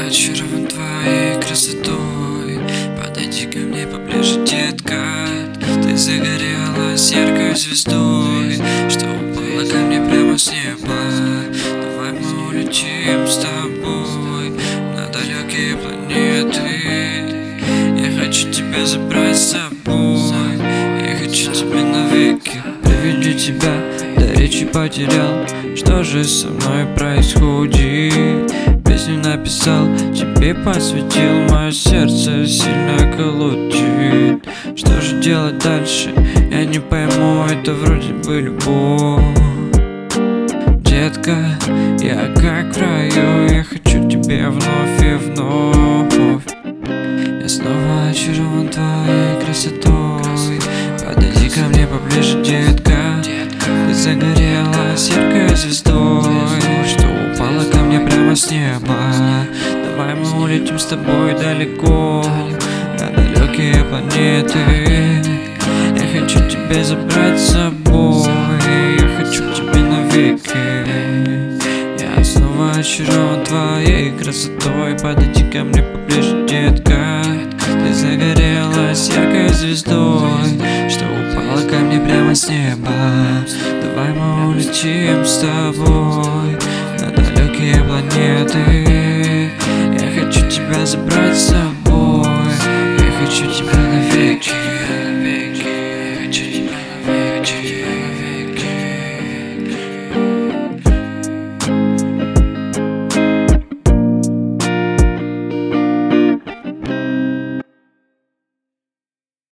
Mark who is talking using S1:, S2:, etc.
S1: очарован твоей красотой. Подойди ко мне поближе, детка. Ты загорелась яркой звездой, что упала ко мне прямо с неба. Давай мы улетим с тобой на далекие планеты. Я хочу тебя забрать с собой, я хочу тебя навеки. Приведи тебя, до речи потерял. Что же со мной происходит? Песню написал, тебе посвятил. Мое сердце сильно колотит. Что же делать дальше? Я не пойму, это вроде бы любовь. Детка, я как в раю, я хочу тебя вновь и вновь. Я снова очарован твоей красотой. Подойди ко мне поближе, детка. Ты загорелась яркой звездой, что упала ко мне прямо с неба. Давай мы улетим с тобой далеко на далекие планеты. Я хочу тебя забрать с собой, я хочу тебя навеки. Я снова очарован твоей красотой. Подойди ко мне поближе, детка. Ты загорелась яркой звездой, что упала ко мне прямо с неба. Давай мы улетим с тобой на далекие планеты. Я хочу тебя забрать с собой, я хочу тебя навеки. Я хочу тебя навеки.